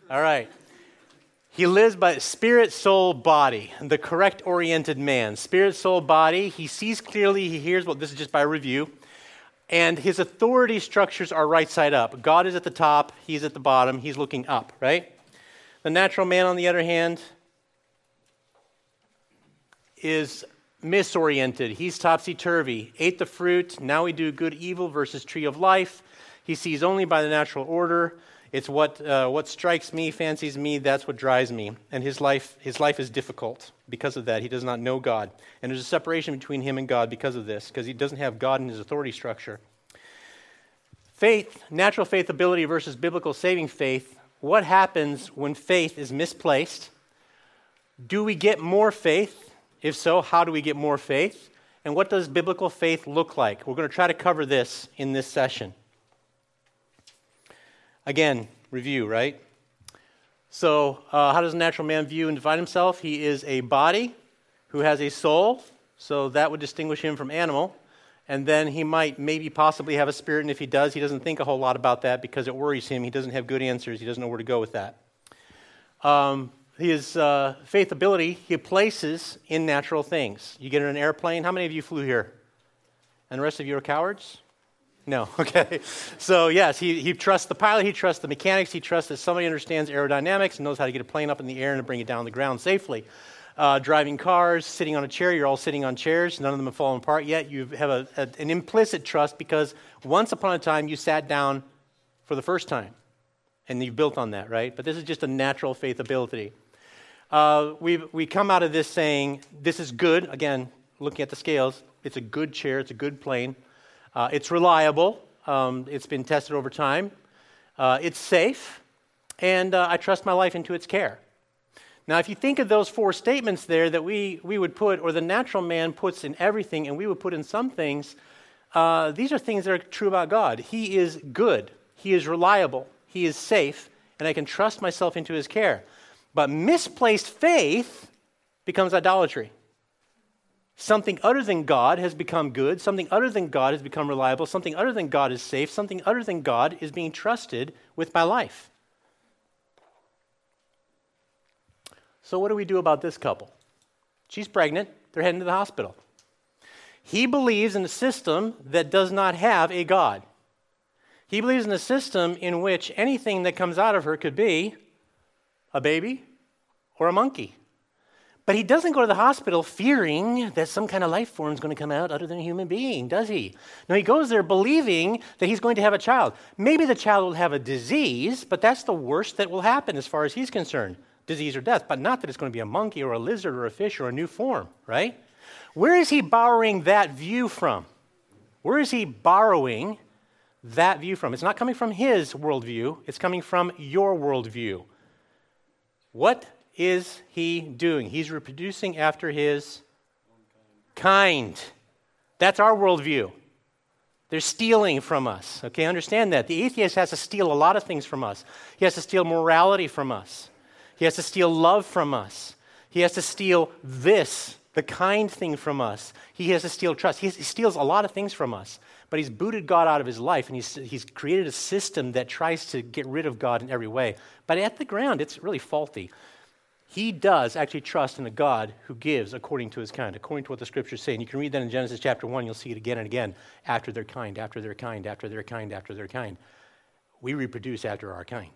All right. He lives by spirit, soul, body, the correct oriented man. Spirit, soul, body. He sees clearly, he hears, well, this is just by review. And his authority structures are right side up. God is at the top, he's at the bottom, he's looking up, right? The natural man, on the other hand, is misoriented. He's topsy-turvy. Ate the fruit, now we do good, evil versus tree of life. He sees only by the natural order. It's what strikes me, fancies me, that's what drives me. And his life is difficult because of that. He does not know God. And there's a separation between him and God because of this, because he doesn't have God in his authority structure. Faith, natural faith ability versus biblical saving faith. What happens when faith is misplaced? Do we get more faith? If so, how do we get more faith? And what does biblical faith look like? We're going to try to cover this in this session. Again, review, right? So how does a natural man view and define himself? He is a body who has a soul, so that would distinguish him from animal. And then he might maybe possibly have a spirit, and if he does, he doesn't think a whole lot about that because it worries him. He doesn't have good answers. He doesn't know where to go with that. His faith ability, he places in natural things. You get in an airplane. How many of you flew here? And the rest of you are cowards? No, okay. So yes, he trusts the pilot, he trusts the mechanics, he trusts that somebody understands aerodynamics and knows how to get a plane up in the air and to bring it down the ground safely. Driving cars, sitting on a chair, you're all sitting on chairs, none of them have fallen apart yet. You have an implicit trust because once upon a time you sat down for the first time and you've built on that, right? But this is just a natural faith ability. We come out of this saying, this is good. Again, looking at the scales, it's a good chair, it's a good plane. It's reliable. It's been tested over time. It's safe. And I trust my life into its care. Now, if you think of those four statements there that we would put, or the natural man puts in everything, and we would put in some things, these are things that are true about God. He is good. He is reliable. He is safe. And I can trust myself into his care. But misplaced faith becomes idolatry. Something other than God has become good. Something other than God has become reliable. Something other than God is safe. Something other than God is being trusted with my life. So what do we do about this couple? She's pregnant. They're heading to the hospital. He believes in a system that does not have a God. He believes in a system in which anything that comes out of her could be a baby or a monkey. But he doesn't go to the hospital fearing that some kind of life form is going to come out other than a human being, does he? No, he goes there believing that he's going to have a child. Maybe the child will have a disease, but that's the worst that will happen as far as he's concerned, disease or death, but not that it's going to be a monkey or a lizard or a fish or a new form, right? Where is he borrowing that view from? Where is he borrowing that view from? It's not coming from his worldview. It's coming from your worldview. What is he doing? He's reproducing after his kind. That's our worldview. They're stealing from us. Okay, understand that. The atheist has to steal a lot of things from us. He has to steal morality from us. He has to steal love from us. He has to steal this, the kind thing from us. He has to steal trust. He steals a lot of things from us. But he's booted God out of his life, and he's created a system that tries to get rid of God in every way. But at the ground, it's really faulty. He does actually trust in a God who gives according to his kind, according to what the scriptures say. And you can read that in Genesis chapter 1. You'll see it again and again. After their kind, after their kind, after their kind, after their kind. We reproduce after our kind.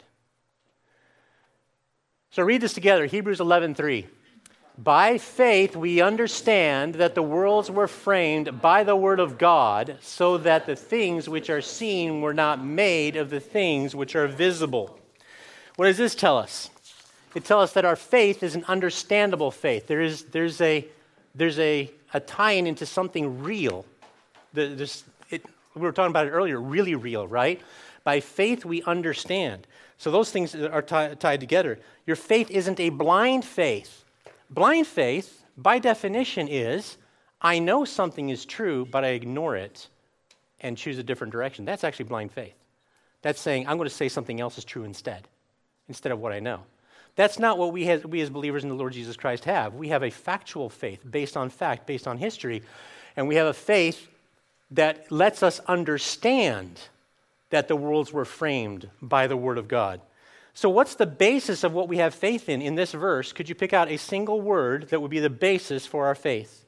So read this together, Hebrews 11:3. By faith we understand that the worlds were framed by the word of God, so that the things which are seen were not made of the things which are visible. What does this tell us? It tells us that our faith is an understandable faith. There's a tie-in into something real. We were talking about it earlier, really real, right? By faith we understand. So those things are tied together. Your faith isn't a blind faith. Blind faith, by definition, is I know something is true, but I ignore it and choose a different direction. That's actually blind faith. That's saying I'm going to say something else is true instead of what I know. That's not what we as believers in the Lord Jesus Christ have. We have a factual faith based on fact, based on history, and we have a faith that lets us understand that the worlds were framed by the Word of God. So what's the basis of what we have faith in this verse? Could you pick out a single word that would be the basis for our faith?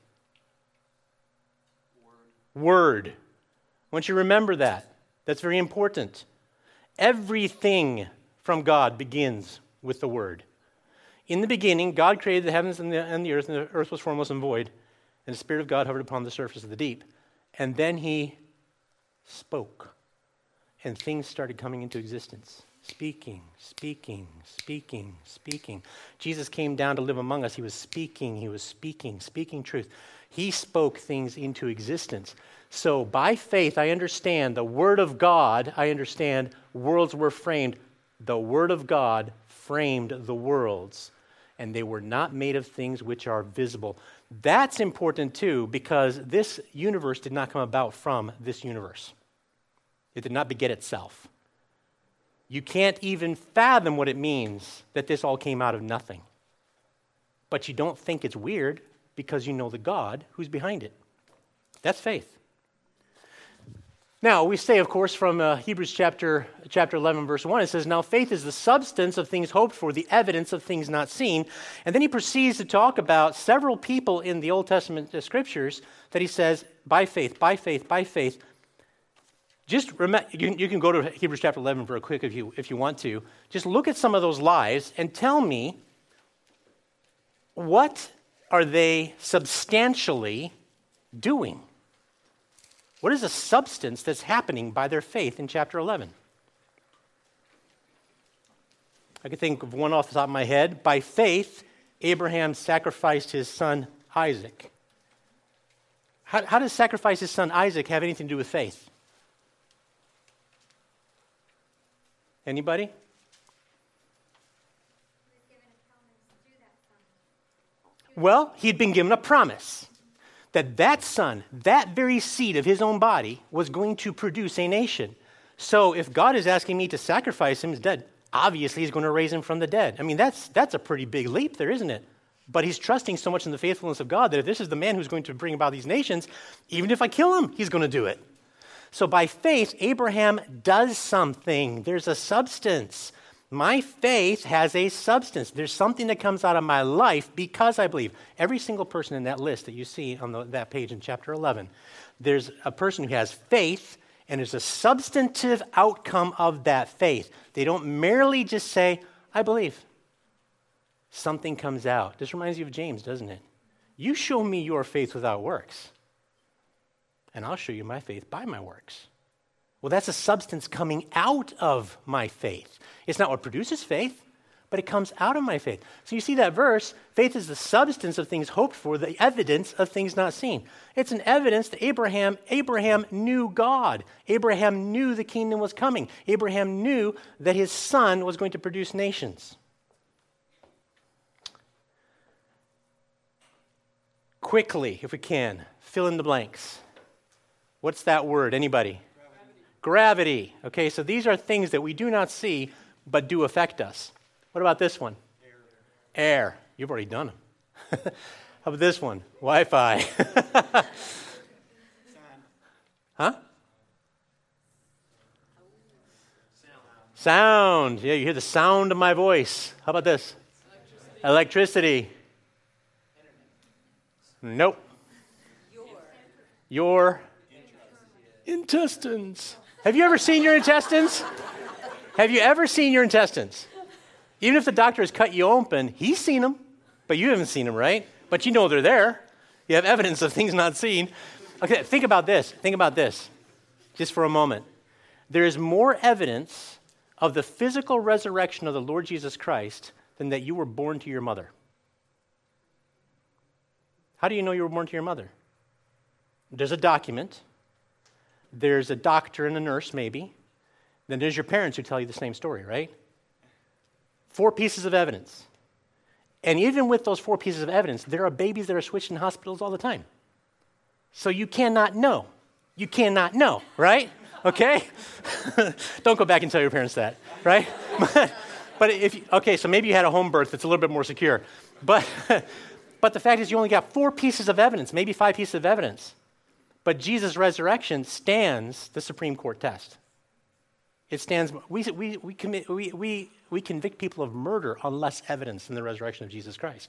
Word. I want you to remember that. That's very important. Everything from God begins with the Word. In the beginning, God created the heavens and the earth was formless and void, and the Spirit of God hovered upon the surface of the deep. And then He spoke, and things started coming into existence. Speaking, speaking, speaking, speaking. Jesus came down to live among us. He was speaking truth. He spoke things into existence. So by faith, I understand the Word of God. I understand worlds were framed. The Word of God framed the worlds, and they were not made of things which are visible. That's important too, because this universe did not come about from this universe. It did not beget itself. You can't even fathom what it means that this all came out of nothing. But you don't think it's weird because you know the God who's behind it. That's faith. Now, we say, of course, from Hebrews chapter 11, verse 1, it says, "Now faith is the substance of things hoped for, the evidence of things not seen." And then he proceeds to talk about several people in the Old Testament scriptures that he says, by faith, by faith, by faith. Just remember, you can go to Hebrews chapter 11 real quick if you want to. Just look at some of those lives and tell me, what are they substantially doing? What is the substance that's happening by their faith in chapter 11? I can think of one off the top of my head. By faith, Abraham sacrificed his son Isaac. How does sacrifice his son Isaac have anything to do with faith? Anybody? Well, he'd been given a promise that son, that very seed of his own body, was going to produce a nation. So if God is asking me to sacrifice him, he's dead. Obviously, he's going to raise him from the dead. I mean, that's a pretty big leap there, isn't it? But he's trusting so much in the faithfulness of God that if this is the man who's going to bring about these nations, even if I kill him, he's going to do it. So by faith, Abraham does something. There's a substance. My faith has a substance. There's something that comes out of my life because I believe. Every single person in that list that you see on that page in chapter 11, there's a person who has faith, and there's a substantive outcome of that faith. They don't merely just say, I believe. Something comes out. This reminds you of James, doesn't it? You show me your faith without works, and I'll show you my faith by my works. Well, that's a substance coming out of my faith. It's not what produces faith, but it comes out of my faith. So you see that verse, faith is the substance of things hoped for, the evidence of things not seen. It's an evidence that Abraham knew God. Abraham knew the kingdom was coming. Abraham knew that his son was going to produce nations. Quickly, if we can, fill in the blanks. What's that word? Anybody? Gravity. Okay, so these are things that we do not see, but do affect us. What about this one? Air. You've already done them. How about this one? Wi-Fi. Huh? Sound. Yeah, you hear the sound of my voice. How about this? Electricity. Nope. Your intestines. Have you ever seen your intestines? Have you ever seen your intestines? Even if the doctor has cut you open, he's seen them, but you haven't seen them, right? But you know they're there. You have evidence of things not seen. Okay, think about this. Think about this just for a moment. There is more evidence of the physical resurrection of the Lord Jesus Christ than that you were born to your mother. How do you know you were born to your mother? There's a document. There's a doctor and a nurse, maybe. Then there's your parents who tell you the same story, right? 4 pieces of evidence. And even with those 4 pieces of evidence, there are babies that are switched in hospitals all the time. So you cannot know. You cannot know, right? Okay? Don't go back and tell your parents that, right? But so maybe you had a home birth that's a little bit more secure. But the fact is you only got 4 pieces of evidence, maybe 5 pieces of evidence. But Jesus' resurrection stands the Supreme Court test. It stands. We convict people of murder on less evidence than the resurrection of Jesus Christ.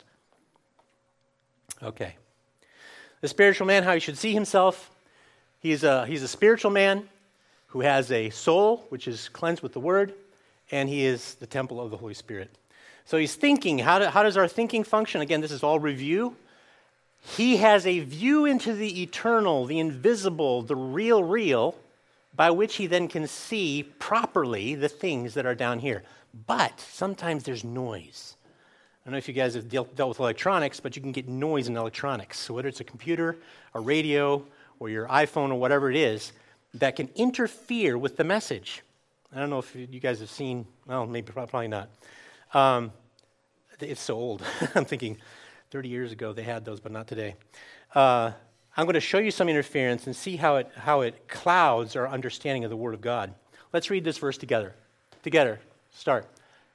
Okay. The spiritual man, how he should see himself. He's a spiritual man who has a soul which is cleansed with the Word, and he is the temple of the Holy Spirit. So he's thinking. How does our thinking function? Again, this is all review. He has a view into the eternal, the invisible, the real, by which he then can see properly the things that are down here. But sometimes there's noise. I don't know if you guys have dealt with electronics, but you can get noise in electronics. So whether it's a computer, a radio, or your iPhone, or whatever it is, that can interfere with the message. I don't know if you guys have seen, well, maybe probably not. It's so old. I'm thinking 30 years ago they had those, but not today. I'm going to show you some interference and see how it clouds our understanding of the Word of God. Let's read this verse together. Together. Start.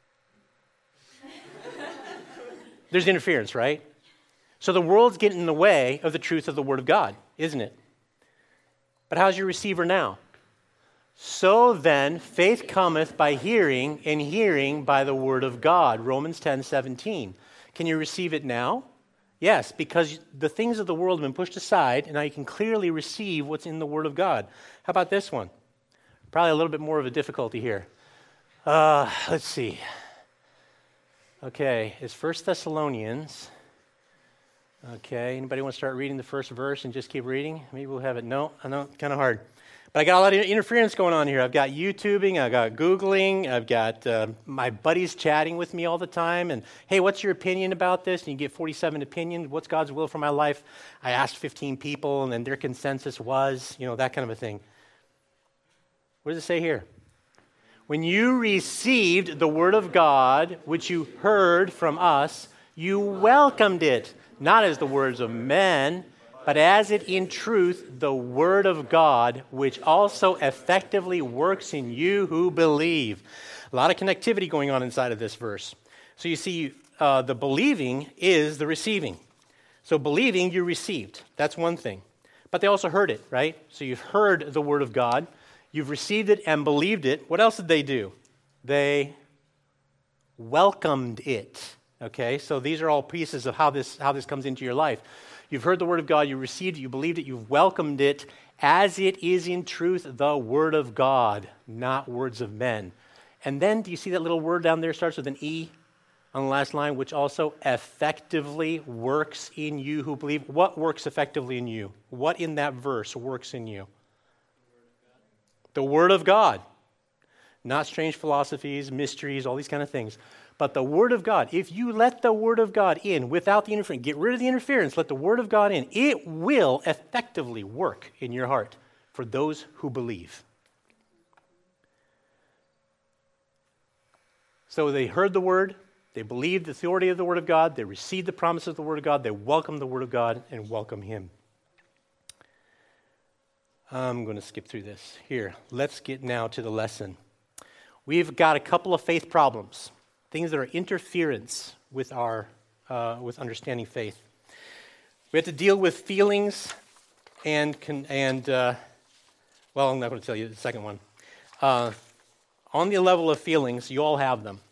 There's interference, right? So the world's getting in the way of the truth of the Word of God, isn't it? But how's your receiver now? So then, faith cometh by hearing, and hearing by the Word of God. Romans 10:17. Can you receive it now? Yes, because the things of the world have been pushed aside, and now you can clearly receive what's in the Word of God. How about this one? Probably a little bit more of a difficulty here. Let's see. Okay, it's 1 Thessalonians. Okay, anybody want to start reading the first verse and just keep reading? Maybe we'll have it. No, I know, kind of hard. But I got a lot of interference going on here. I've got YouTubing, I've got Googling, I've got my buddies chatting with me all the time. And, hey, what's your opinion about this? And you get 47 opinions. What's God's will for my life? I asked 15 people, and then their consensus was, that kind of a thing. What does it say here? When you received the Word of God, which you heard from us, you welcomed it, not as the words of men, but as it in truth the Word of God, which also effectively works in you who believe. A lot of connectivity going on inside of this verse. So you see, the believing is the receiving. So believing, you received. That's one thing. But they also heard it, right? So you've heard the Word of God. You've received it and believed it. What else did they do? They welcomed it. Okay, so these are all pieces of how this comes into your life. You've heard the Word of God, you received it, you believed it, you've welcomed it, as it is in truth the Word of God, not words of men. And then, do you see that little word down there starts with an E on the last line, which also effectively works in you who believe? What works effectively in you? What in that verse works in you? The Word of God. Not strange philosophies, mysteries, all these kind of things. But the Word of God, if you let the Word of God in without the interference, get rid of the interference, let the Word of God in, it will effectively work in your heart for those who believe. So they heard the Word, they believed the authority of the Word of God, they received the promises of the Word of God, they welcomed the Word of God and welcome Him. I'm going to skip through this. Here, let's get now to the lesson. We've got a couple of faith problems. Things that are interference with our with understanding faith. We have to deal with feelings and well, I'm not going to tell you the second one. On the level of feelings, you all have them.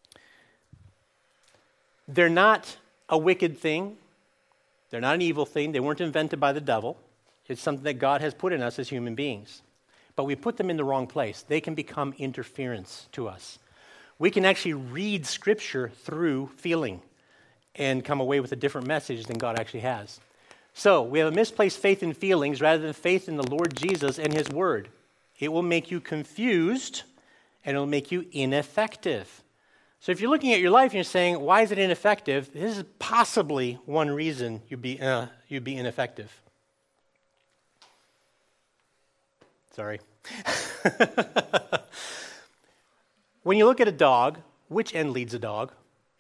They're not a wicked thing. They're not an evil thing. They weren't invented by the devil. It's something that God has put in us as human beings. But we put them in the wrong place. They can become interference to us. We can actually read Scripture through feeling and come away with a different message than God actually has. So we have a misplaced faith in feelings rather than faith in the Lord Jesus and His Word. It will make you confused and it will make you ineffective. So if you're looking at your life and you're saying, why is it ineffective? This is possibly one reason you'd be ineffective. Sorry. When you look at a dog, which end leads a dog?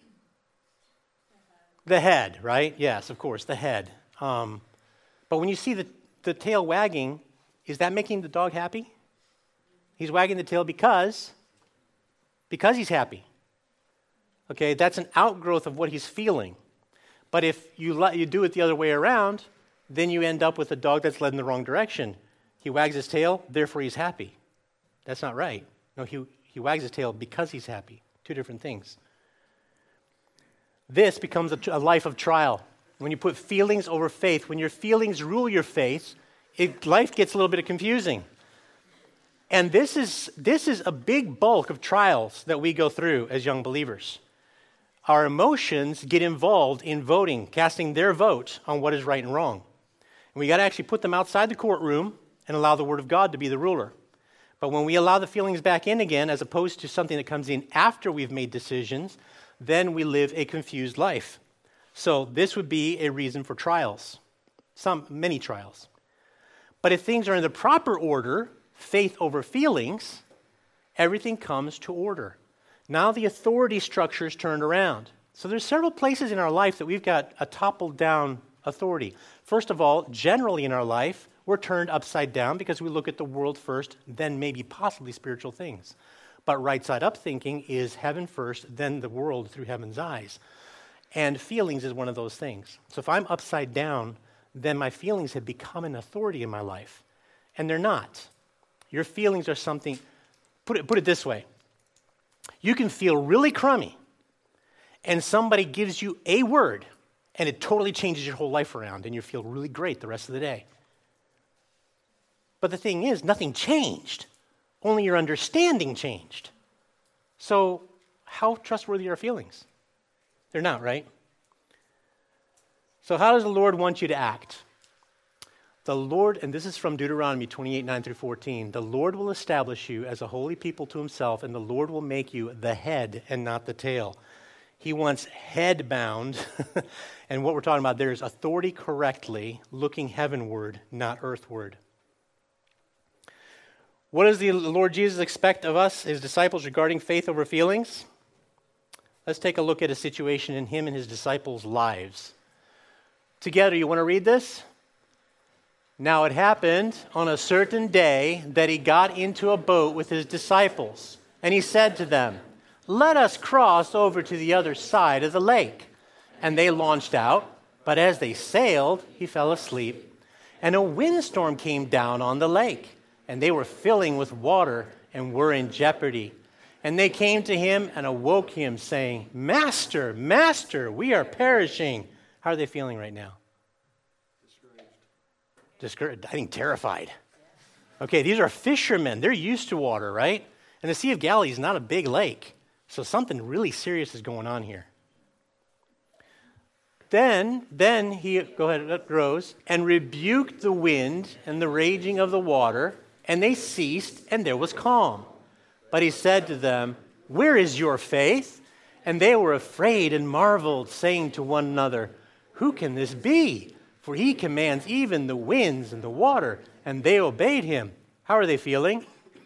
The head, right? Yes, of course, the head. But when you see the tail wagging, is that making the dog happy? He's wagging the tail because he's happy. Okay, that's an outgrowth of what he's feeling. But if you do it the other way around, then you end up with a dog that's led in the wrong direction. He wags his tail, therefore he's happy. That's not right. No, he wags his tail because he's happy. Two different things. This becomes a life of trial. When you put feelings over faith, when your feelings rule your faith, life gets a little bit confusing. And this is a big bulk of trials that we go through as young believers. Our emotions get involved in voting, casting their vote on what is right and wrong. And we got to actually put them outside the courtroom and allow the Word of God to be the ruler. But when we allow the feelings back in again, as opposed to something that comes in after we've made decisions, then we live a confused life. So this would be a reason for trials, many trials. But if things are in the proper order, faith over feelings, everything comes to order. Now the authority structure is turned around. So there's several places in our life that we've got a toppled down authority. First of all, generally in our life, we're turned upside down because we look at the world first, then maybe possibly spiritual things. But right side up thinking is heaven first, then the world through heaven's eyes. And feelings is one of those things. So if I'm upside down, then my feelings have become an authority in my life. And they're not. Your feelings are something, put it this way. You can feel really crummy, and somebody gives you a word, and it totally changes your whole life around, and you feel really great the rest of the day. But the thing is, nothing changed. Only your understanding changed. So how trustworthy are feelings? They're not, right? So how does the Lord want you to act? The Lord, and this is from Deuteronomy 28, 9 through 14, the Lord will establish you as a holy people to himself, and the Lord will make you the head and not the tail. He wants head bound, and what we're talking about there is authority correctly, looking heavenward, not earthward. What does the Lord Jesus expect of us, his disciples, regarding faith over feelings? Let's take a look at a situation in him and his disciples' lives. Together, you want to read this? Now it happened on a certain day that he got into a boat with his disciples, and he said to them, "Let us cross over to the other side of the lake." And they launched out, but as they sailed, he fell asleep. And a windstorm came down on the lake, and they were filling with water and were in jeopardy. And they came to him and awoke him, saying, "Master, Master, we are perishing." How are they feeling right now? Discouraged. I think terrified. Okay, these are fishermen. They're used to water, right? And the Sea of Galilee is not a big lake. So something really serious is going on here. Then he, rose and rebuked the wind and the raging of the water, and they ceased, and there was calm. But he said to them, "Where is your faith?" And they were afraid and marveled, saying to one another, "Who can this be? For he commands even the winds and the water, and they obeyed him." How are they feeling?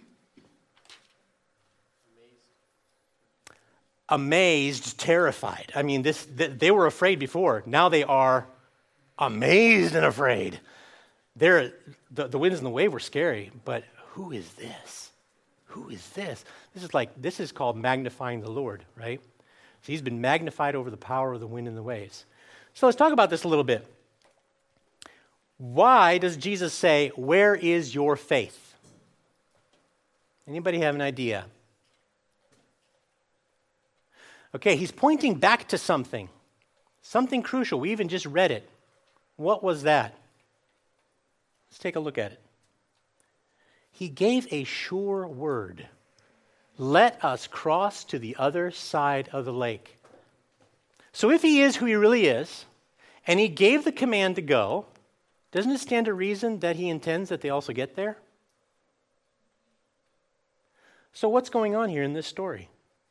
Amazed, terrified. I mean, they were afraid before. Now they are amazed and afraid. The winds and the wave were scary, but who is this? Who is this? This is called magnifying the Lord, right? So he's been magnified over the power of the wind and the waves. So let's talk about this a little bit. Why does Jesus say, "Where is your faith"? Anybody have an idea? Okay, he's pointing back to something crucial. We even just read it. What was that? Let's take a look at it. He gave a sure word. Let us cross to the other side of the lake. So if he is who he really is, and he gave the command to go, doesn't it stand to reason that he intends that they also get there? So what's going on here in this story?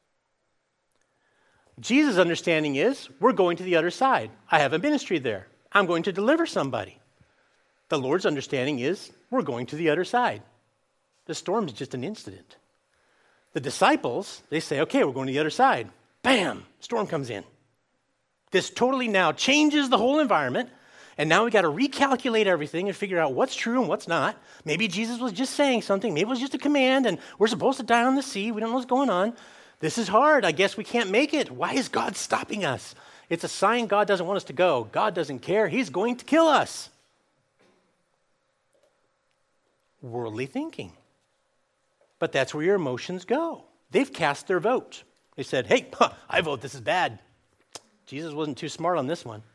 Jesus' understanding is, we're going to the other side. I have a ministry there. I'm going to deliver somebody. The Lord's understanding is, we're going to the other side. The storm's just an incident. The disciples, they say, okay, we're going to the other side. Bam, storm comes in. This totally now changes the whole environment, and now we got to recalculate everything and figure out what's true and what's not. Maybe Jesus was just saying something. Maybe it was just a command, and we're supposed to die on the sea. We don't know what's going on. This is hard. I guess we can't make it. Why is God stopping us? It's a sign God doesn't want us to go. God doesn't care. He's going to kill us. Worldly thinking. But that's where your emotions go. They've cast their vote. They said, hey, I vote this is bad. Jesus wasn't too smart on this one.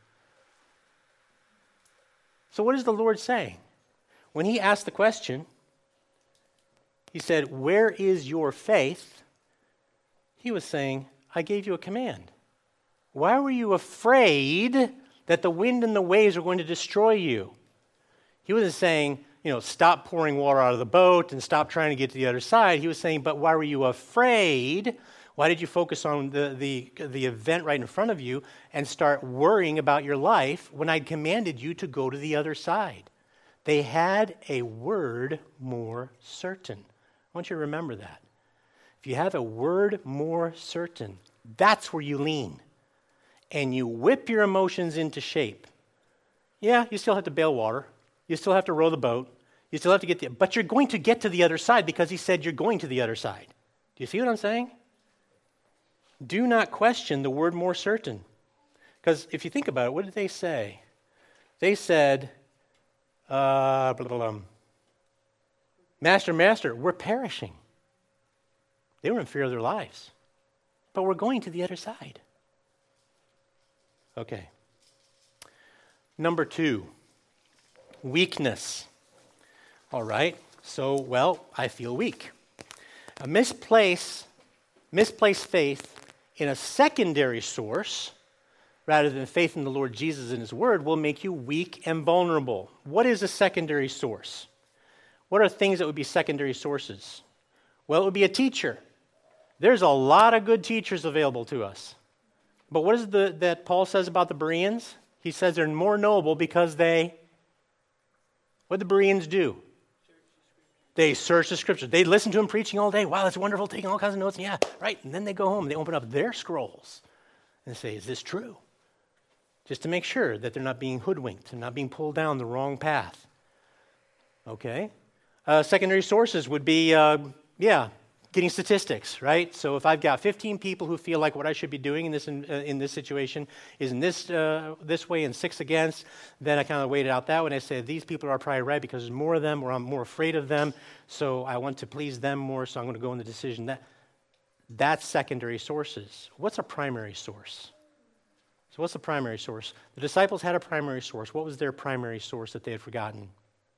So what is the Lord saying? When he asked the question, he said, where is your faith? He was saying, I gave you a command. Why were you afraid that the wind and the waves were going to destroy you? He wasn't saying, stop pouring water out of the boat and stop trying to get to the other side. He was saying, but why were you afraid? Why did you focus on the event right in front of you and start worrying about your life when I commanded you to go to the other side? They had a word more certain. I want you to remember that. If you have a word more certain, that's where you lean. And you whip your emotions into shape. Yeah, you still have to bail water. You still have to row the boat. You still have to but you're going to get to the other side because he said you're going to the other side. Do you see what I'm saying? Do not question the word more certain. Because if you think about it, what did they say? They said, Master, Master, we're perishing. They were in fear of their lives. But we're going to the other side. Okay. Number 2, weakness. All right. So, I feel weak. A misplaced faith in a secondary source, rather than faith in the Lord Jesus and his word, will make you weak and vulnerable. What is a secondary source? What are things that would be secondary sources? Well, it would be a teacher. There's a lot of good teachers available to us. But what is it that Paul says about the Bereans? He says they're more noble because what did the Bereans do? They search the scriptures. They listen to him preaching all day. Wow, that's wonderful, taking all kinds of notes. Yeah, right. And then they go home and they open up their scrolls and say, is this true? Just to make sure that they're not being hoodwinked and not being pulled down the wrong path. Okay. Secondary sources would be, getting statistics, right? So if I've got 15 people who feel like what I should be doing in this situation is in this way and 6 against, then I kind of weight it out that way and I say these people are probably right because there's more of them or I'm more afraid of them, so I want to please them more, so I'm going to go in the decision. That's secondary sources. What's a primary source? So what's the primary source? The disciples had a primary source. What was their primary source that they had forgotten?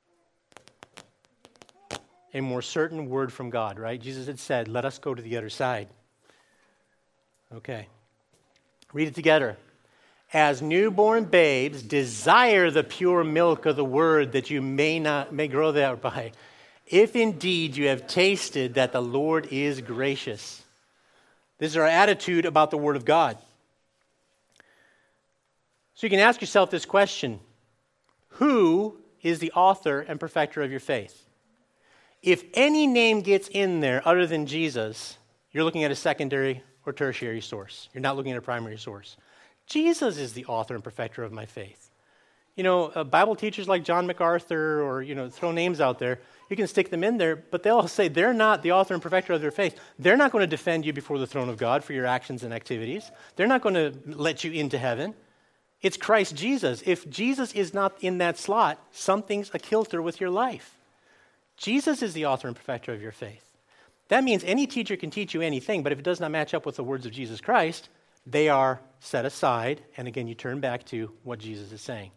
A more certain word from God, right? Jesus had said, let us go to the other side. Okay. Read it together. As newborn babes, desire the pure milk of the word that you may grow thereby. If indeed you have tasted that the Lord is gracious. This is our attitude about the word of God. So you can ask yourself this question. Who is the author and perfecter of your faith? If any name gets in there other than Jesus, you're looking at a secondary or tertiary source. You're not looking at a primary source. Jesus is the author and perfecter of my faith. Bible teachers like John MacArthur or, throw names out there, you can stick them in there, but they'll say they're not the author and perfecter of their faith. They're not going to defend you before the throne of God for your actions and activities. They're not going to let you into heaven. It's Christ Jesus. If Jesus is not in that slot, something's a kilter with your life. Jesus is the author and perfecter of your faith. That means any teacher can teach you anything, but if it does not match up with the words of Jesus Christ, they are set aside, and again, you turn back to what Jesus is saying.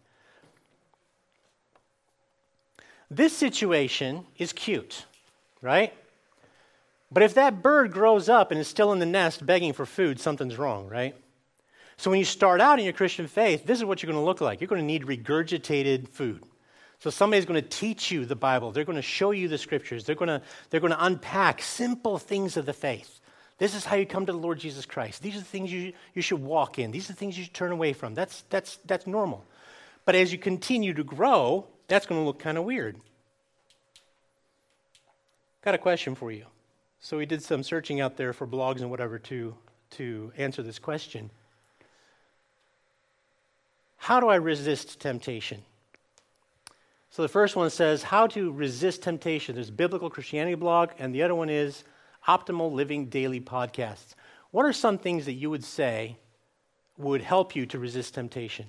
This situation is cute, right? But if that bird grows up and is still in the nest begging for food, something's wrong, right? So when you start out in your Christian faith, this is what you're going to look like. You're going to need regurgitated food. So somebody's going to teach you the Bible. They're going to show you the scriptures. They're going to unpack simple things of the faith. This is how you come to the Lord Jesus Christ. These are the things you should walk in. These are the things you should turn away from. That's normal. But as you continue to grow, that's going to look kind of weird. Got a question for you. So we did some searching out there for blogs and whatever to answer this question. How do I resist temptation? So the first one says, how to resist temptation. There's Biblical Christianity blog, and the other one is Optimal Living Daily Podcasts. What are some things that you would say would help you to resist temptation?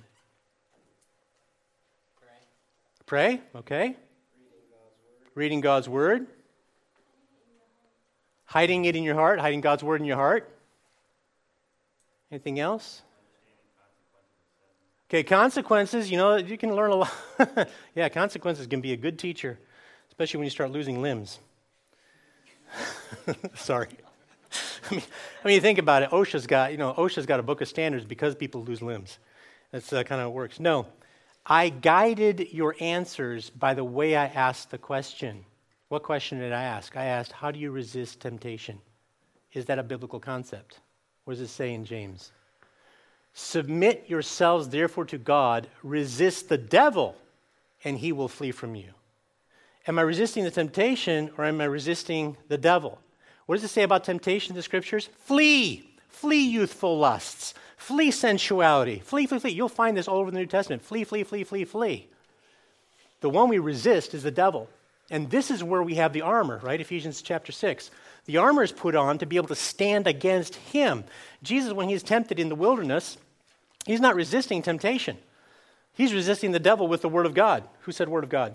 Pray, okay. Reading God's Word. Hiding it in your heart, hiding God's word in your heart. Anything else? Okay, consequences, you can learn a lot. Yeah, consequences can be a good teacher, especially when you start losing limbs. Sorry. I mean, think about it. OSHA's got a book of standards because people lose limbs. That's kind of how it works. No, I guided your answers by the way I asked the question. What question did I ask? I asked, how do you resist temptation? Is that a biblical concept? What does it say in James? Submit yourselves therefore to God, resist the devil, and he will flee from you. Am I resisting the temptation or am I resisting the devil? What does it say about temptation in the scriptures? Flee. Flee youthful lusts. Flee sensuality. Flee, flee, flee. You'll find this all over the New Testament. Flee, flee, flee, flee, flee. The one we resist is the devil. And this is where we have the armor, right? Ephesians chapter 6. The armor is put on to be able to stand against him. Jesus, when he's tempted in the wilderness, he's not resisting temptation. He's resisting the devil with the word of God. Who said word of God?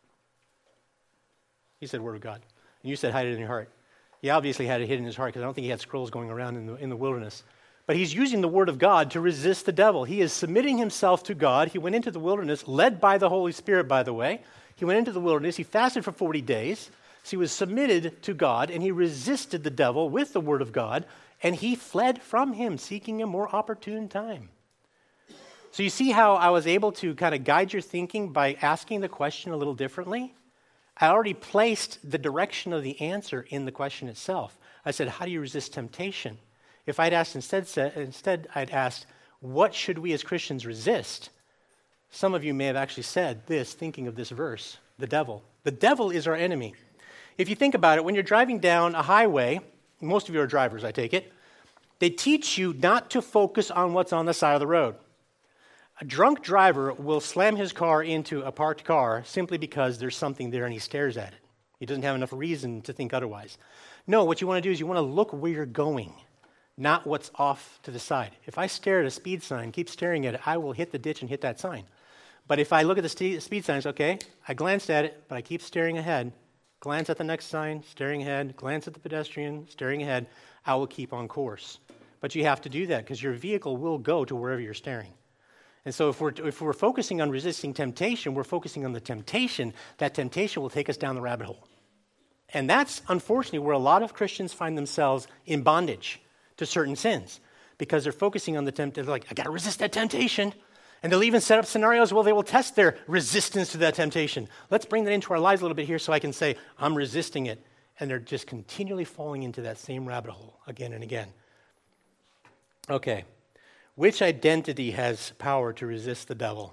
He said word of God. And you said hide it in your heart. He obviously had it hidden in his heart because I don't think he had scrolls going around in the wilderness. But he's using the word of God to resist the devil. He is submitting himself to God. He went into the wilderness, led by the Holy Spirit, by the way. He went into the wilderness. He fasted for 40 days. So he was submitted to God, and he resisted the devil with the word of God, and he fled from him, seeking a more opportune time. So you see how I was able to kind of guide your thinking by asking the question a little differently? I already placed the direction of the answer in the question itself. I said, how do you resist temptation? If I'd asked instead I'd asked, what should we as Christians resist? Some of you may have actually said this, thinking of this verse, the devil. The devil is our enemy. If you think about it, when you're driving down a highway, most of you are drivers, I take it, they teach you not to focus on what's on the side of the road. A drunk driver will slam his car into a parked car simply because there's something there and he stares at it. He doesn't have enough reason to think otherwise. No, what you want to do is you want to look where you're going, not what's off to the side. If I stare at a speed sign, keep staring at it, I will hit the ditch and hit that sign. But if I look at the speed sign, it's okay, I glanced at it, but I keep staring ahead, glance at the next sign, staring ahead, glance at the pedestrian, staring ahead, I will keep on course. But you have to do that because your vehicle will go to wherever you're staring. And so if we're focusing on resisting temptation, we're focusing on the temptation. That temptation will take us down the rabbit hole. And that's, unfortunately, where a lot of Christians find themselves in bondage to certain sins because they're focusing on the temptation. They're like, I got to resist that temptation. And they'll even set up scenarios where they will test their resistance to that temptation. Let's bring that into our lives a little bit here so I can say, I'm resisting it. And they're just continually falling into that same rabbit hole again and again. Okay. Which identity has power to resist the devil?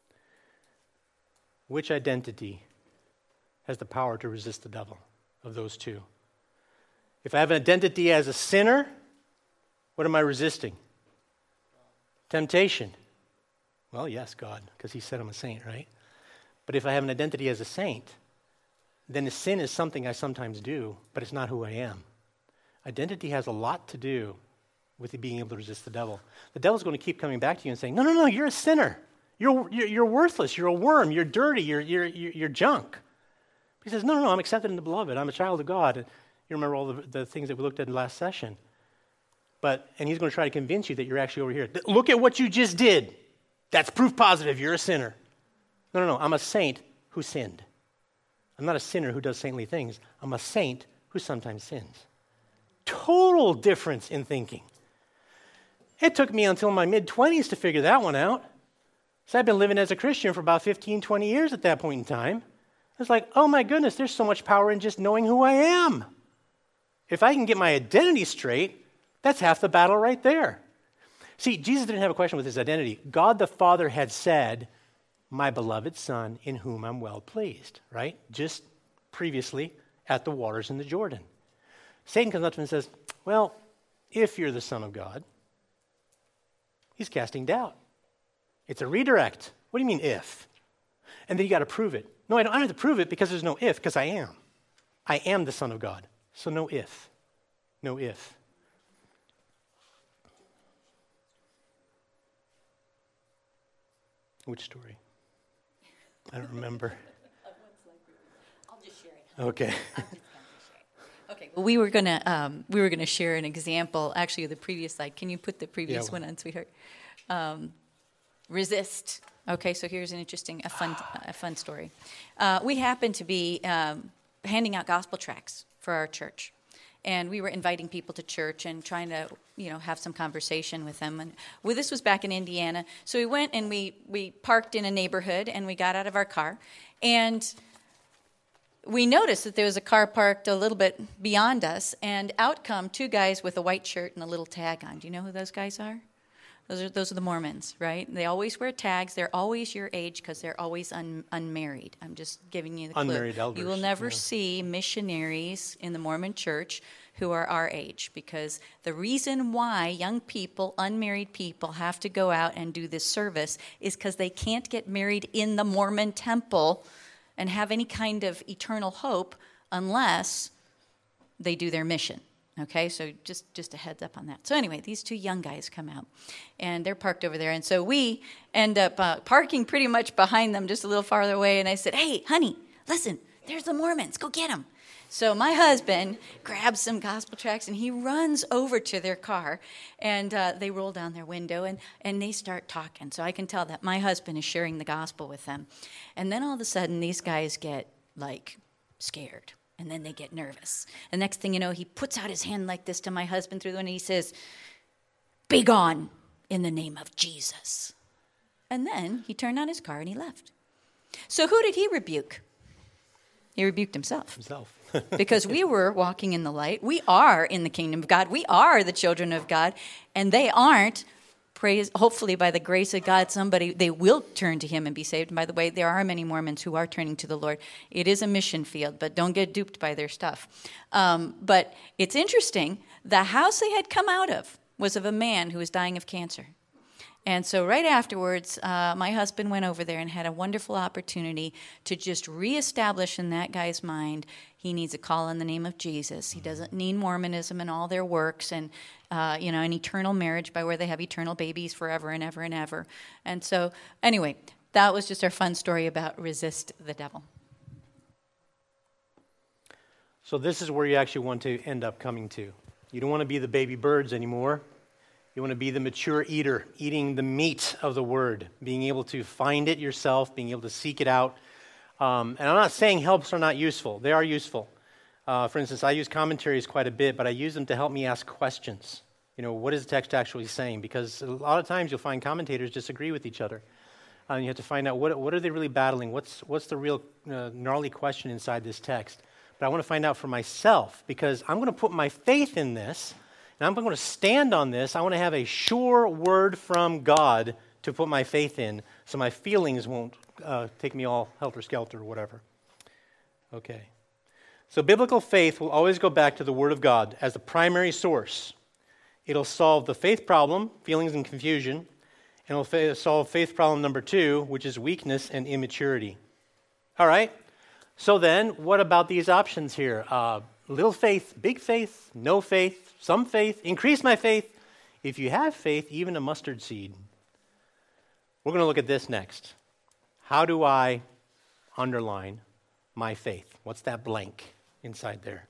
Which identity has the power to resist the devil of those two? If I have an identity as a sinner, what am I resisting? Temptation. Well, yes, God, because he said I'm a saint, right? But if I have an identity as a saint, then the sin is something I sometimes do, but it's not who I am. Identity has a lot to do with being able to resist the devil. The devil's going to keep coming back to you and saying, no, you're a sinner. You're worthless. You're a worm. You're dirty. You're junk. He says, no, I'm accepted in the beloved. I'm a child of God. And you remember all the things that we looked at in the last session. And he's going to try to convince you that you're actually over here. Look at what you just did. That's proof positive. You're a sinner. No, I'm a saint who sinned. I'm not a sinner who does saintly things. I'm a saint who sometimes sins. Total difference in thinking. It took me until my mid-20s to figure that one out. So I've been living as a Christian for about 15, 20 years at that point in time. It's like, oh my goodness, there's so much power in just knowing who I am. If I can get my identity straight, that's half the battle right there. See, Jesus didn't have a question with his identity. God the Father had said, my beloved Son, in whom I'm well pleased, right? Just previously at the waters in the Jordan. Satan comes up to him and says, well, if you're the Son of God, he's casting doubt. It's a redirect. What do you mean if? And then you got to prove it. No, I don't have to prove it because there's no if, because I am. I am the Son of God. So no if. No if. Which story? I don't remember. I'll just share it. Okay. I'm just going to share it. Well, we were gonna share an example. Actually, the previous slide. Can you put the previous one on, sweetheart? Resist. Okay, so here's a fun story. We happened to be handing out gospel tracts for our church, and we were inviting people to church and trying to, have some conversation with them. And this was back in Indiana, so we went and we parked in a neighborhood, and we got out of our car, and we noticed that there was a car parked a little bit beyond us, and out come two guys with a white shirt and a little tag on. Do you know who those guys are? Those are the Mormons, right? They always wear tags. They're always your age because they're always unmarried. I'm just giving you the clue. Unmarried elders. You will never see missionaries in the Mormon church who are our age, because the reason why young people, unmarried people, have to go out and do this service is because they can't get married in the Mormon temple and have any kind of eternal hope unless they do their mission. Okay, so just a heads up on that. So anyway, these two young guys come out, and they're parked over there. And so we end up parking pretty much behind them, just a little farther away. And I said, "Hey, honey, listen, there's the Mormons. Go get them." So my husband grabs some gospel tracts, and he runs over to their car, and they roll down their window, and they start talking. So I can tell that my husband is sharing the gospel with them. And then all of a sudden, these guys get, scared. And then they get nervous. The next thing you know, he puts out his hand like this to my husband through the window, and he says, "Be gone in the name of Jesus." And then he turned on his car and he left. So who did he rebuke? He rebuked himself. Because we were walking in the light. We are in the kingdom of God. We are the children of God. And they aren't. Hopefully, by the grace of God, they will turn to him and be saved. And by the way, there are many Mormons who are turning to the Lord. It is a mission field, but don't get duped by their stuff. But it's interesting. The house they had come out of was of a man who was dying of cancer. And so right afterwards, my husband went over there and had a wonderful opportunity to just reestablish in that guy's mind he needs a call on the name of Jesus. He doesn't need Mormonism and all their works and, an eternal marriage by where they have eternal babies forever and ever and ever. And so anyway, that was just our fun story about resist the devil. So this is where you actually want to end up coming to. You don't want to be the baby birds anymore. You want to be the mature eater, eating the meat of the word, being able to find it yourself, being able to seek it out. And I'm not saying helps are not useful. They are useful. For instance, I use commentaries quite a bit, but I use them to help me ask questions. What is the text actually saying? Because a lot of times you'll find commentators disagree with each other. You have to find out what are they really battling? What's the real gnarly question inside this text? But I want to find out for myself, because I'm going to put my faith in this, and I'm going to stand on this. I want to have a sure word from God to put my faith in, so my feelings won't take me all helter-skelter or whatever. Okay. So biblical faith will always go back to the Word of God as the primary source. It'll solve the faith problem, feelings and confusion, and it'll solve faith problem number 2, which is weakness and immaturity. All right. So then, what about these options here? Little faith, big faith, no faith, some faith, increase my faith. If you have faith, even a mustard seed. We're going to look at this next. How do I underline my faith? What's that blank inside there?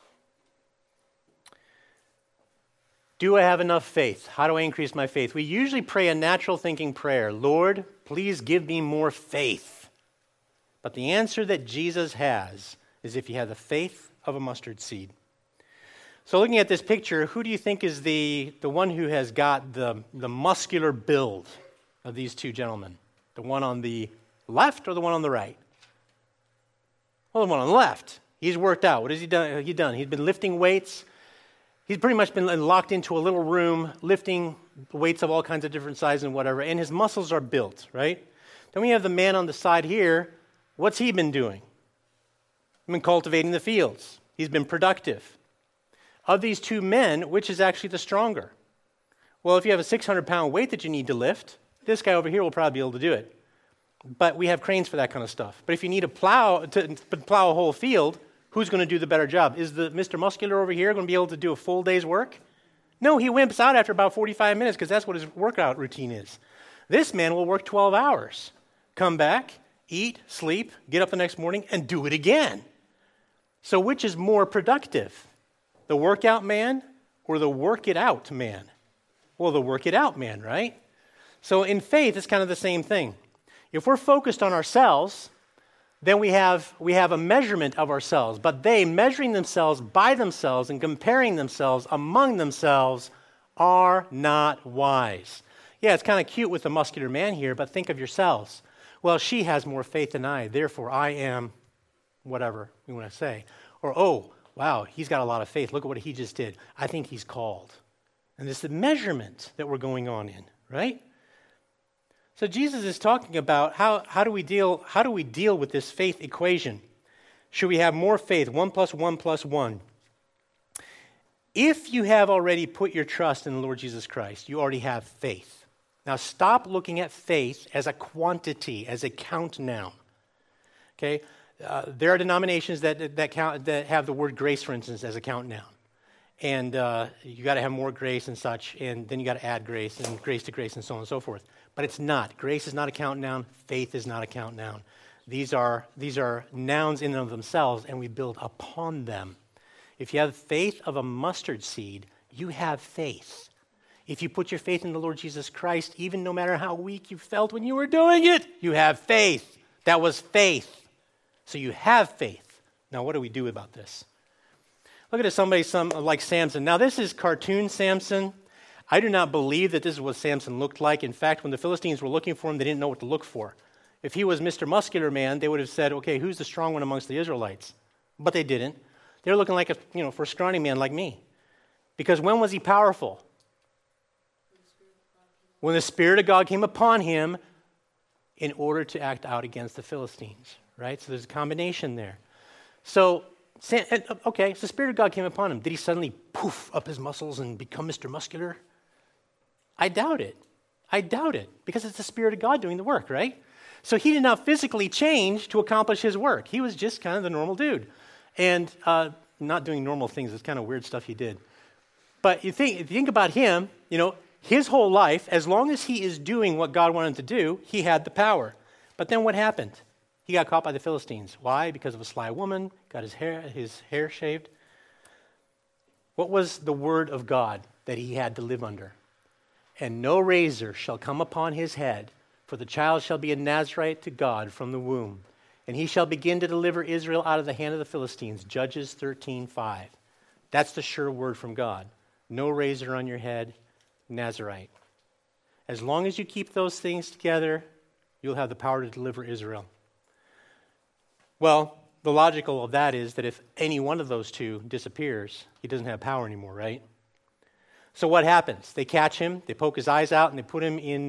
Do I have enough faith? How do I increase my faith? We usually pray a natural thinking prayer. Lord, please give me more faith. But the answer that Jesus has is if you have the faith of a mustard seed. So looking at this picture, who do you think is the one who has got the muscular build of these two gentlemen? The one on the left or the one on the right? Well, the one on the left. He's worked out. What has he done? He's been lifting weights. He's pretty much been locked into a little room, lifting weights of all kinds of different sizes and whatever, and his muscles are built, right? Then we have the man on the side here. What's he been doing? He's been cultivating the fields. He's been productive. Of these two men, which is actually the stronger? Well, if you have a 600-pound weight that you need to lift, this guy over here will probably be able to do it. But we have cranes for that kind of stuff. But if you need a plow to plow a whole field, who's going to do the better job? Is the Mr. Muscular over here going to be able to do a full day's work? No, he wimps out after about 45 minutes because that's what his workout routine is. This man will work 12 hours, come back, eat, sleep, get up the next morning, and do it again. So which is more productive? The workout man or the work it out man? Well, the work it out man, right? So in faith, it's kind of the same thing. If we're focused on ourselves, then we have a measurement of ourselves. But they, measuring themselves by themselves and comparing themselves among themselves, are not wise. Yeah, it's kind of cute with the muscular man here, but think of yourselves. Well, she has more faith than I, therefore I am whatever you want to say. Or, oh, wow, he's got a lot of faith. Look at what he just did. I think he's called. And it's the measurement that we're going on in, right? So Jesus is talking about how do we deal with this faith equation? Should we have more faith? 1 + 1 + 1. If you have already put your trust in the Lord Jesus Christ, you already have faith. Now stop looking at faith as a quantity, as a count noun. Okay? There are denominations that have the word grace, for instance, as a count noun. And you got to have more grace and such, and then you got to add grace and grace to grace and so on and so forth. But it's not. Grace is not a count noun. Faith is not a count noun. These are nouns in and of themselves, and we build upon them. If you have faith of a mustard seed, you have faith. If you put your faith in the Lord Jesus Christ, even no matter how weak you felt when you were doing it, you have faith. That was faith. So you have faith. Now, what do we do about this? Look at somebody like Samson. Now, this is cartoon Samson. I do not believe that this is what Samson looked like. In fact, when the Philistines were looking for him, they didn't know what to look for. If he was Mr. Muscular Man, they would have said, okay, who's the strong one amongst the Israelites? But they didn't. They were looking like for a scrawny man like me. Because when was he powerful? When the Spirit of God came upon him in order to act out against the Philistines, right? So there's a combination there. So the Spirit of God came upon him. Did he suddenly poof up his muscles and become Mr. Muscular? I doubt it. Because it's the Spirit of God doing the work, right? So he did not physically change to accomplish his work. He was just kind of the normal dude. And not doing normal things. It's kind of weird stuff he did. But if you think about him, his whole life, as long as he is doing what God wanted him to do, he had the power. But then what happened? He got caught by the Philistines. Why? Because of a sly woman, got his hair shaved. What was the word of God that he had to live under? And no razor shall come upon his head, for the child shall be a Nazarite to God from the womb. And he shall begin to deliver Israel out of the hand of the Philistines. Judges 13:5. That's the sure word from God. No razor on your head, Nazarite. As long as you keep those things together, you'll have the power to deliver Israel. Well, the logical of that is that if any one of those two disappears, he doesn't have power anymore, right? So what happens? They catch him, they poke his eyes out, and they put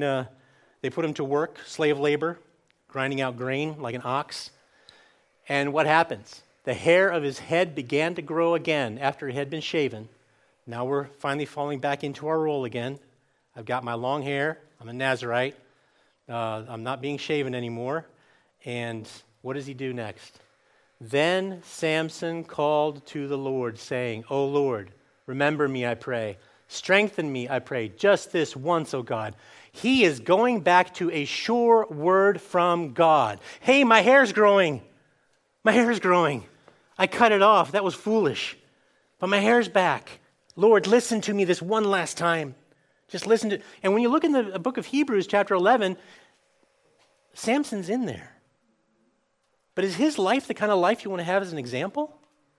him to work, slave labor, grinding out grain like an ox. And what happens? The hair of his head began to grow again after it had been shaven. Now we're finally falling back into our role again. I've got my long hair. I'm a Nazarite. I'm not being shaven anymore. And what does he do next? Then Samson called to the Lord, saying, O Lord, remember me, I pray. Strengthen me, I pray, just this once, O God. He is going back to a sure word from God. Hey, my hair's growing. My hair's growing. I cut it off. That was foolish. But my hair's back. Lord, listen to me this one last time. Just listen to. And when you look in the book of Hebrews, chapter 11, Samson's in there. But is his life the kind of life you want to have as an example?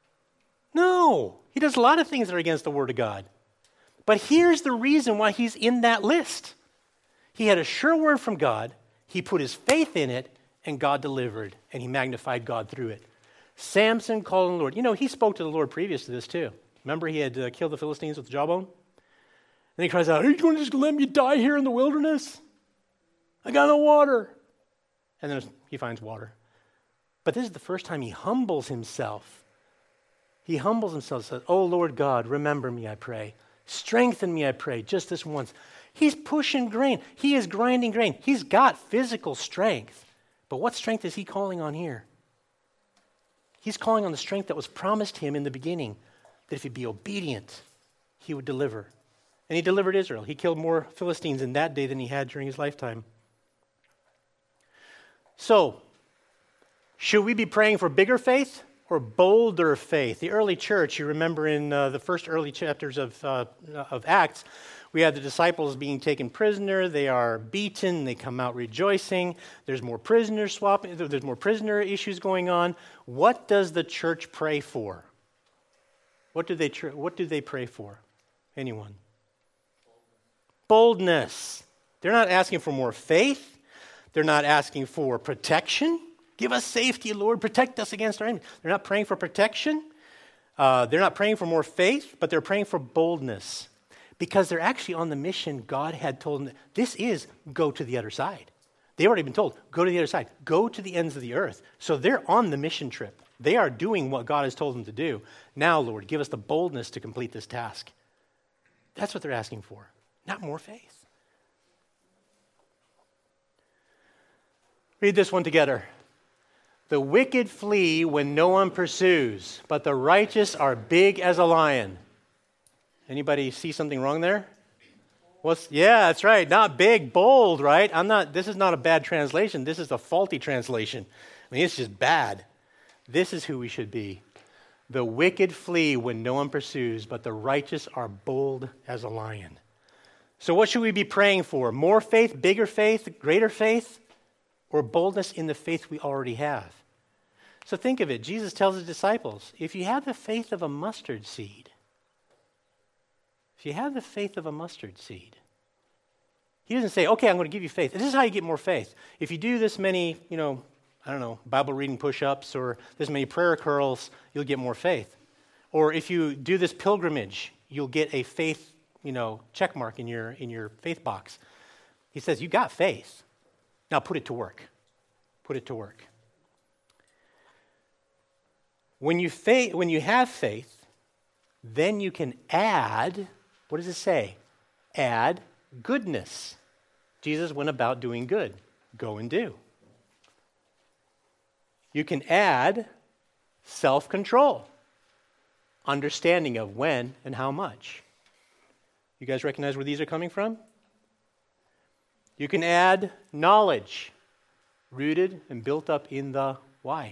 No. He does a lot of things that are against the Word of God. But here's the reason why he's in that list. He had a sure word from God. He put his faith in it, and God delivered, and he magnified God through it. Samson called on the Lord. He spoke to the Lord previous to this too. Remember, he had killed the Philistines with the jawbone? And he cries out, are you going to just let me die here in the wilderness? I got no water. And then he finds water. But this is the first time he humbles himself. He humbles himself and says, oh, Lord God, remember me, I pray. Strengthen me, I pray, just this once. He's pushing grain. He is grinding grain. He's got physical strength. But what strength is he calling on here? He's calling on the strength that was promised him in the beginning, that if he'd be obedient, he would deliver. And he delivered Israel. He killed more Philistines in that day than he had during his lifetime. So, should we be praying for bigger faith or bolder faith. The early church, you remember in the first early chapters of Acts, we have the disciples being taken prisoner. They are beaten. They come out rejoicing. There's more prisoner swapping. There's more prisoner issues going on. What does the church pray for? What do they pray for? Anyone? Boldness. They're not asking for more faith. They're not asking for protection. Give us safety, Lord. Protect us against our enemies. They're not praying for protection. They're not praying for more faith, but they're praying for boldness. Because they're actually on the mission God had told them. This is go to the other side. They've already been told, go to the other side. Go to the ends of the earth. So they're on the mission trip. They are doing what God has told them to do. Now, Lord, give us the boldness to complete this task. That's what they're asking for, not more faith. Read this one together. The wicked flee when no one pursues, but the righteous are big as a lion. Anybody see something wrong there? Yeah, that's right. Not big, bold, right? This is not a bad translation. This is a faulty translation. I mean, it's just bad. This is who we should be. The wicked flee when no one pursues, but the righteous are bold as a lion. So what should we be praying for? More faith, bigger faith, greater faith, or boldness in the faith we already have? So think of it. Jesus tells his disciples, if you have the faith of a mustard seed, he doesn't say, okay, I'm going to give you faith. This is how you get more faith. If you do this many, Bible reading push-ups or this many prayer curls, you'll get more faith. Or if you do this pilgrimage, you'll get a faith, check mark in your faith box. He says, you got faith. Now put it to work. Put it to work. When you have faith, then you can add, what does it say? Add goodness. Jesus went about doing good. Go and do. You can add self-control, understanding of when and how much. You guys recognize where these are coming from? You can add knowledge, rooted and built up in the why.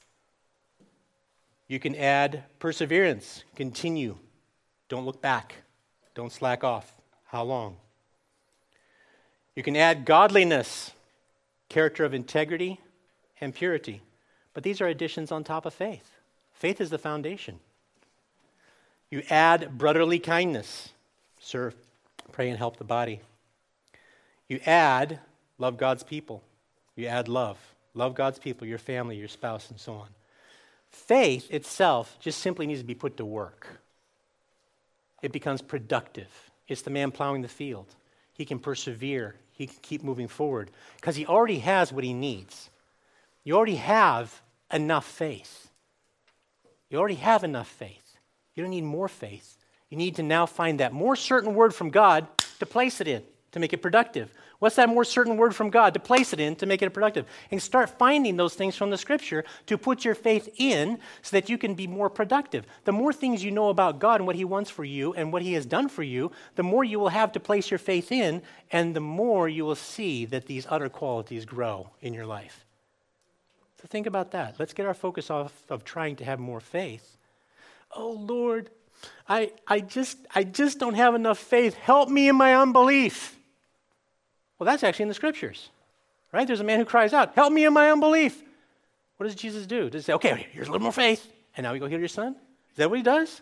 You can add perseverance, continue, don't look back, don't slack off. How long? You can add godliness, character of integrity and purity. But these are additions on top of faith. Faith is the foundation. You add brotherly kindness, serve, pray, and help the body. You add love God's people. You add love. Love God's people, your family, your spouse, and so on. Faith itself just simply needs to be put to work. It becomes productive. It's the man plowing the field. He can persevere. He can keep moving forward because he already has what he needs. You already have enough faith. You already have enough faith. You don't need more faith. You need to now find that more certain word from God to place it in, to make it productive. What's that more certain word from God to place it in to make it productive? And start finding those things from the Scripture to put your faith in so that you can be more productive. The more things you know about God and what He wants for you and what He has done for you, the more you will have to place your faith in, and the more you will see that these other qualities grow in your life. So think about that. Let's get our focus off of trying to have more faith. Oh, Lord, I just don't have enough faith. Help me in my unbelief. Well, that's actually in the Scriptures, right? There's a man who cries out, help me in my unbelief. What does Jesus do? Does he say, okay, here's a little more faith, and now we go heal your son? Is that what he does?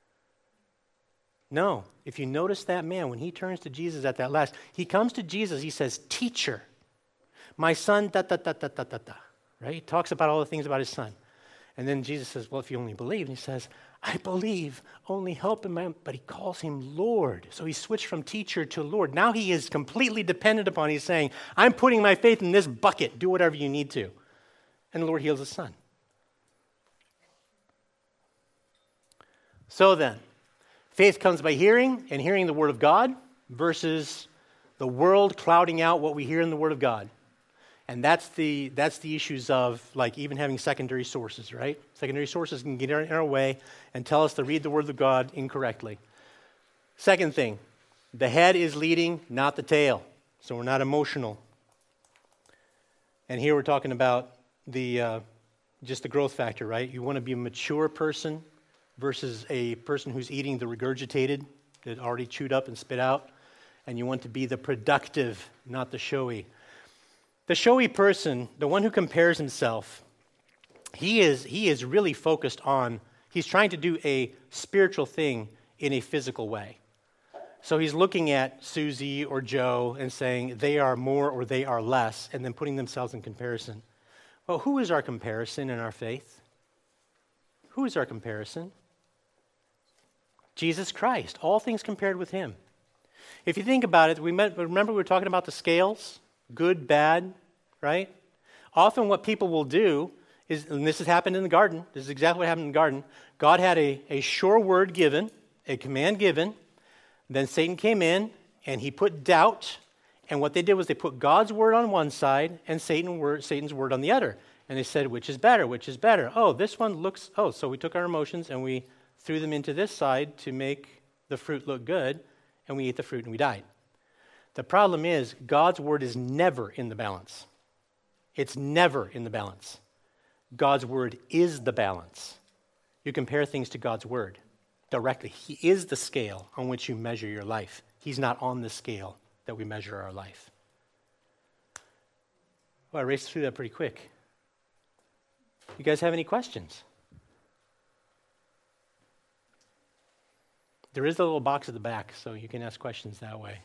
No. If you notice that man, when he turns to Jesus at that last, he comes to Jesus, he says, teacher, my son, right? He talks about all the things about his son. And then Jesus says, well, if you only believe, and he says, I believe, only help him. But he calls him Lord. So he switched from teacher to Lord. Now he is completely dependent upon, he's saying, I'm putting my faith in this bucket. Do whatever you need to. And the Lord heals his son. So then, faith comes by hearing, and hearing the Word of God versus the world clouding out what we hear in the Word of God. And that's the issues of like even having secondary sources, right? Secondary sources can get in our way and tell us to read the Word of God incorrectly. Second thing, the head is leading, not the tail. So we're not emotional. And here we're talking about the just the growth factor, right? You want to be a mature person versus a person who's eating the regurgitated, that already chewed up and spit out. And you want to be the productive, not the showy. The showy person, the one who compares himself, he is really focused on, he's trying to do a spiritual thing in a physical way. So he's looking at Susie or Joe and saying they are more or they are less, and then putting themselves in comparison. Well, who is our comparison in our faith? Who is our comparison? Jesus Christ. All things compared with him. If you think about it, remember we were talking about the scales? Good, bad, right? Often what people will do is, and this has happened in the garden, this is exactly what happened in the garden, God had a sure word given, a command given, then Satan came in and he put doubt, and what they did was they put God's word on one side and Satan's word on the other. And they said, which is better, which is better? Oh, this one looks, so we took our emotions and we threw them into this side to make the fruit look good, and we ate the fruit and we died. The problem is, God's word is never in the balance. It's never in the balance. God's word is the balance. You compare things to God's word directly. He is the scale on which you measure your life. He's not on the scale that we measure our life. Well, I raced through that pretty quick. You guys have any questions? There is a little box at the back, so you can ask questions that way.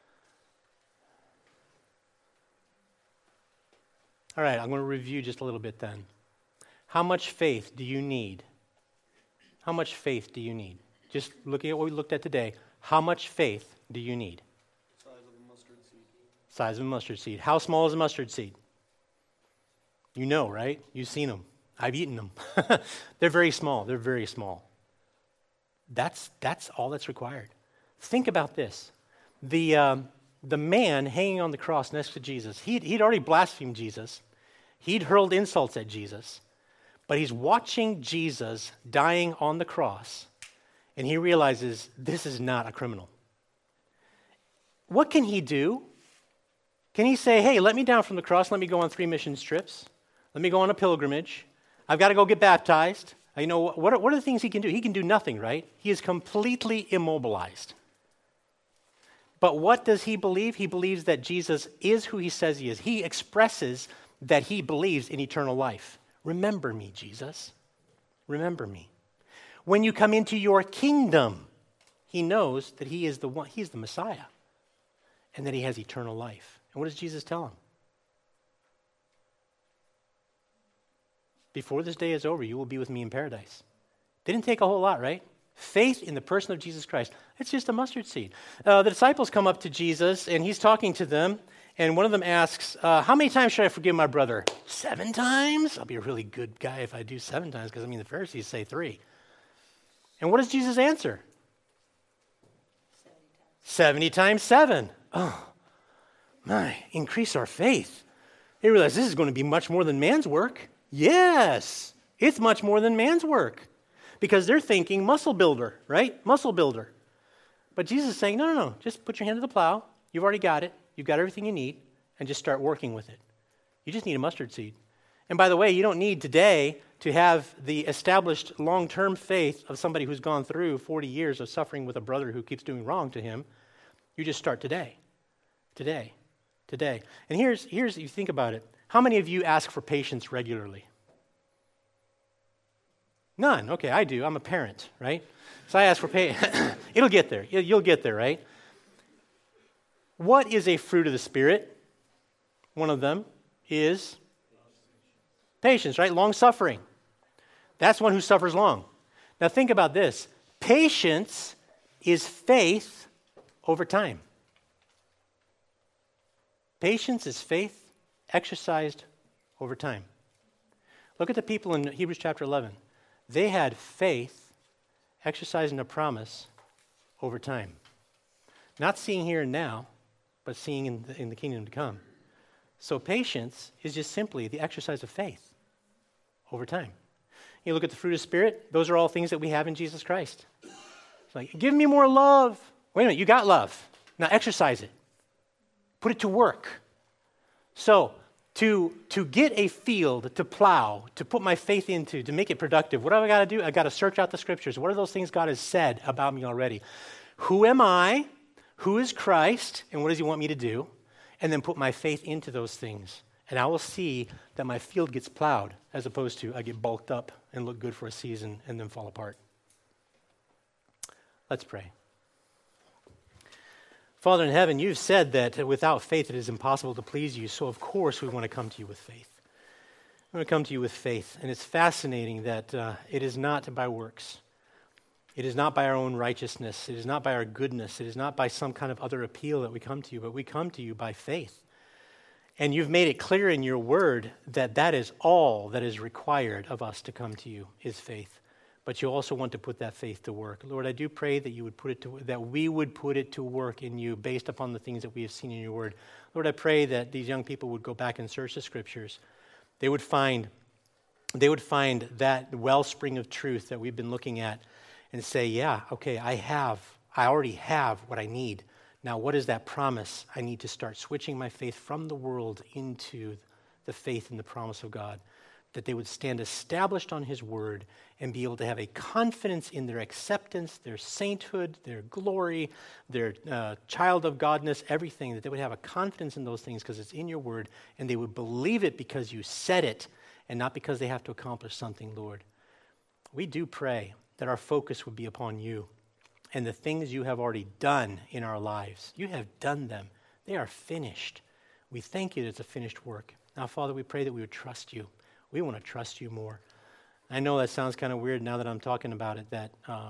All right, I'm going to review just a little bit then. How much faith do you need? How much faith do you need? Just looking at what we looked at today, how much faith do you need? Size of a mustard seed. Size of a mustard seed. How small is a mustard seed? You know, right? You've seen them. I've eaten them. They're very small. They're very small. That's all that's required. Think about this. The man hanging on the cross next to Jesus, he'd already blasphemed Jesus. He'd hurled insults at Jesus. But he's watching Jesus dying on the cross, and he realizes this is not a criminal. What can he do? Can he say, hey, let me down from the cross, let me go on 3 mission trips, let me go on a pilgrimage, I've got to go get baptized. You know, what are the things he can do? He can do nothing, right? He is completely immobilized. But what does he believe? He believes that Jesus is who he says he is. He expresses that he believes in eternal life. Remember me, Jesus. Remember me. When you come into your kingdom, he knows that he is the one, he's the Messiah, and that he has eternal life. And what does Jesus tell him? Before this day is over, you will be with me in paradise. Didn't take a whole lot, right? Faith in the person of Jesus Christ. It's just a mustard seed. The disciples come up to Jesus, and he's talking to them, and one of them asks, how many times should I forgive my brother? 7 times? I'll be a really good guy if I do 7 times, because, the Pharisees say 3. And what does Jesus answer? 70 times 7. Oh, my, increase our faith. They realize this is going to be much more than man's work. Yes, it's much more than man's work. Because they're thinking muscle builder, right? Muscle builder. But Jesus is saying, no. Just put your hand to the plow. You've already got it. You've got everything you need. And just start working with it. You just need a mustard seed. And by the way, you don't need today to have the established long-term faith of somebody who's gone through 40 years of suffering with a brother who keeps doing wrong to him. You just start today. Today. And here's you think about it. How many of you ask for patience regularly? None. Okay, I do. I'm a parent, right? So I ask for patience. It'll get there. You'll get there, right? What is a fruit of the Spirit? One of them is patience, right? Long suffering. That's one who suffers long. Now think about this. Patience is faith over time. Patience is faith exercised over time. Look at the people in Hebrews chapter 11. They had faith exercising a promise over time. Not seeing here and now, but seeing in the kingdom to come. So patience is just simply the exercise of faith over time. You look at the fruit of the Spirit, those are all things that we have in Jesus Christ. It's like, give me more love. Wait a minute, you got love. Now exercise it. Put it to work. So, To get a field to plow, to put my faith into, to make it productive, what do I got to do? I got to search out the scriptures. What are those things God has said about me already? Who am I? Who is Christ? And what does he want me to do? And then put my faith into those things. And I will see that my field gets plowed as opposed to I get bulked up and look good for a season and then fall apart. Let's pray. Father in heaven, you've said that without faith it is impossible to please you, so of course we want to come to you with faith. We want to come to you with faith, and it's fascinating that it is not by works. It is not by our own righteousness. It is not by our goodness. It is not by some kind of other appeal that we come to you, but we come to you by faith. And you've made it clear in your word that that is all that is required of us to come to you, is faith. But you also want to put that faith to work. Lord, I do pray that you would that we would put it to work in you based upon the things that we have seen in your word. Lord, I pray that these young people would go back and search the scriptures. They would find that wellspring of truth that we've been looking at and say, yeah, okay, I already have what I need. Now, what is that promise? I need to start switching my faith from the world into the faith in the promise of God. That they would stand established on his word and be able to have a confidence in their acceptance, their sainthood, their glory, their child of Godness, everything, that they would have a confidence in those things because it's in your word, and they would believe it because you said it and not because they have to accomplish something, Lord. We do pray that our focus would be upon you and the things you have already done in our lives. You have done them. They are finished. We thank you that it's a finished work. Now, Father, we pray that we would trust you. We want to trust you more. I know that sounds kind of weird now that I'm talking about it,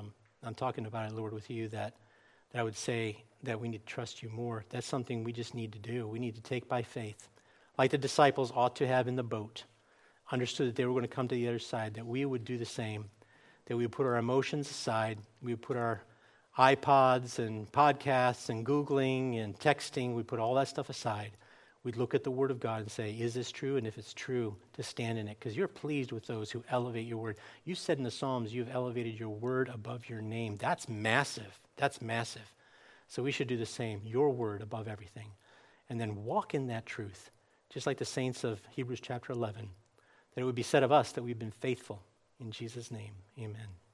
Lord, with you, that I would say that we need to trust you more. That's something we just need to do. We need to take by faith, like the disciples ought to have in the boat, understood that they were going to come to the other side, that we would do the same, that we would put our emotions aside, we would put our iPods and podcasts and Googling and texting, we'd put all that stuff aside. We'd look at the Word of God and say, is this true? And if it's true, to stand in it. Because you're pleased with those who elevate your Word. You said in the Psalms, you've elevated your Word above your name. That's massive. That's massive. So we should do the same. Your Word above everything. And then walk in that truth. Just like the saints of Hebrews chapter 11. That it would be said of us that we've been faithful. In Jesus' name, amen.